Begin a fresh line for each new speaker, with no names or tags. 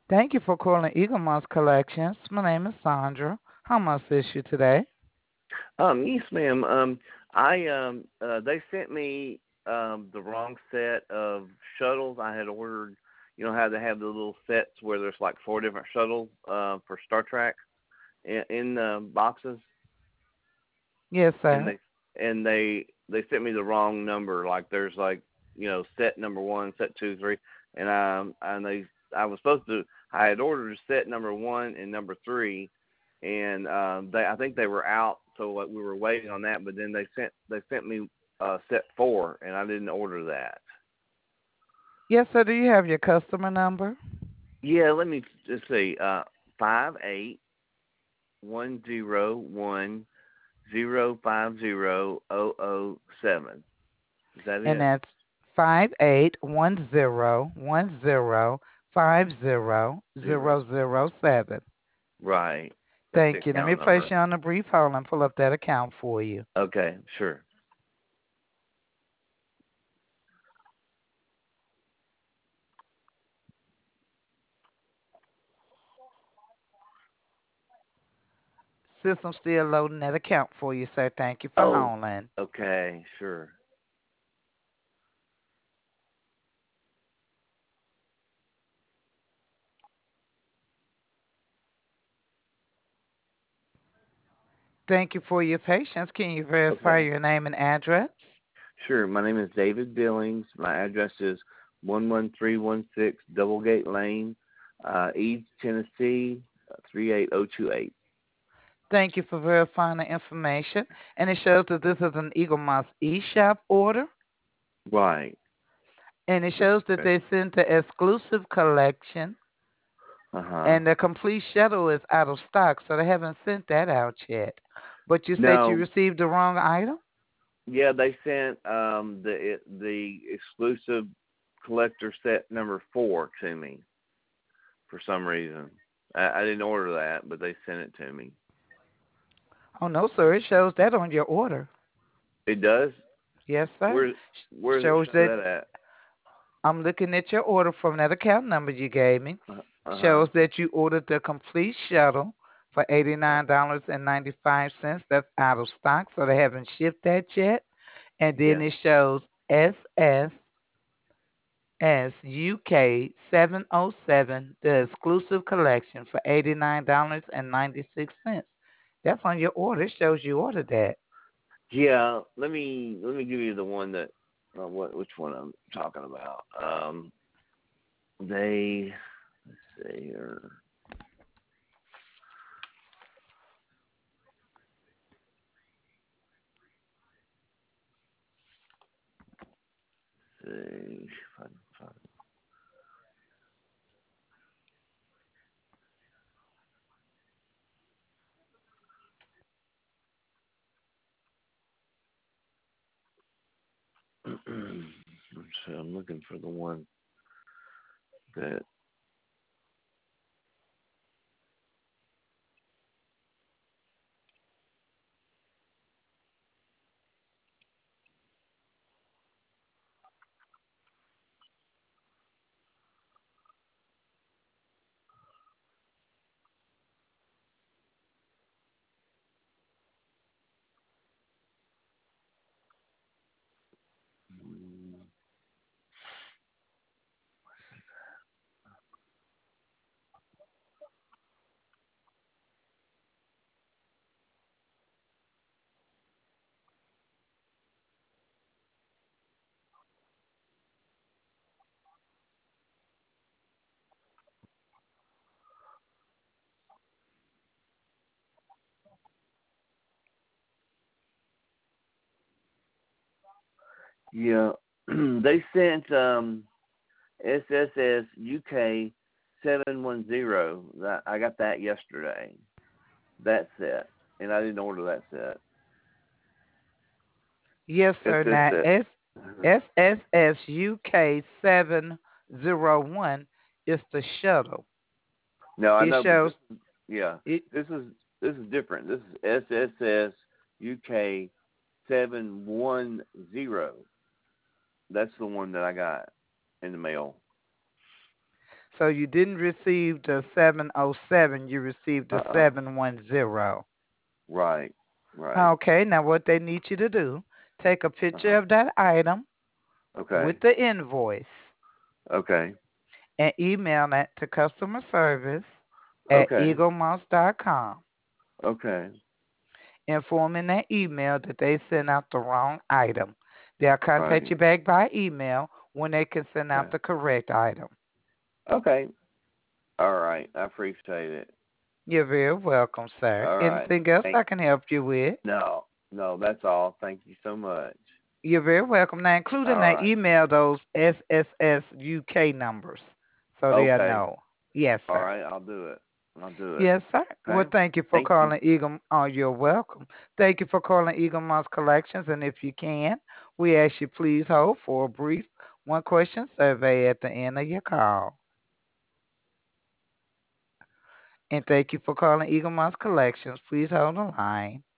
Thank you for calling Eagle Moss Collections. My name is Sandra. How may I assist you today?
Yes, ma'am. They sent me the wrong set of shuttles. I had ordered, how they have the little sets where there's like four different shuttles for Star Trek in boxes,
Yes,
and
sir.
they sent me the wrong number. Like there's like set number one, set two, three, and they I was supposed to I had ordered set number one and number three, and they I think they were out, so like we were waiting on that. But then they sent me set four, and I didn't order that.
Yes, sir. Do you have your customer number?
Yeah, let me just see. 581010500007. Is that
And
it?
that's 581010500007.
Right. That's the
Thank you. Let me
account
place
number.
you on a brief hold and pull up that account for you.
Okay, sure.
System still loading that account for you, sir. Thank you for
Oh,
holding.
okay, sure.
Thank you for your patience. Can you verify
Okay.
your name and address?
Sure. My name is David Billings. My address is 11316 Doublegate Lane, Eads, Tennessee, 38028.
Thank you for verifying the information. And it shows that this is an Eagle Moss eShop order.
Right.
And it
That's
shows that
correct.
they sent the exclusive collection.
Uh-huh.
And the complete shuttle is out of stock, so they haven't sent that out yet. But you said you
No,
received the wrong item?
yeah, they sent the exclusive collector set number 4 to me for some reason. I didn't order that, but they sent it to me.
Oh, no, sir. It shows that on your order.
It does?
Yes, sir.
Where does it
Shows
show
that
that at?
I'm looking at your order from that account number you gave me.
Uh-huh.
Shows that you ordered the complete shuttle for $89.95. That's out of stock, so they haven't shipped that yet. And then
Yeah.
it shows SSSUK 707, the exclusive collection for $89.96. That's on your order. It shows you ordered that.
Yeah, let me give you the one that which one I'm talking about. They let's see here. Let's see if I can find it. Let's see, I'm looking for the one that mm, yeah, they sent SSS UK 710. That I got that yesterday. That set, and I didn't order that set.
Yes, sir. Now,
SSS.
SSSUK 701 is the shuttle.
No, I
It
know, but
shows
this is yeah.
it.
This is different. This is SSS UK 710. That's the one that I got in the mail.
So you didn't receive the 707, you received the
Uh-uh.
710.
Right. Right.
Okay, now what they need you to do, take a picture
Uh-huh.
of that item with
Okay.
the invoice
Okay.
and email that to customer service at
Okay.
eaglemouse.com,
Okay.
informing that email that they sent out the wrong item. They'll contact
Right.
you back by email when they can send
Okay.
out the correct item.
Okay. All right. I appreciate it.
You're very welcome, sir.
All right.
Anything else
Thank
I can help you with?
No. No, that's all. Thank you so much.
You're very welcome. Now, include in
All
that
right.
email those SSS UK numbers so they'll
Okay.
know. Yes,
All
sir.
right. I'll do it. I'll do it.
Yes, sir. Well,
Okay.
thank you for
Thank you.
calling Eagle. Oh, you're welcome. Thank you for calling Eagle Mouse Collections. And if you can, we ask you please hold for a brief one question survey at the end of your call. And thank you for calling Eagle Mouse Collections. Please hold the line.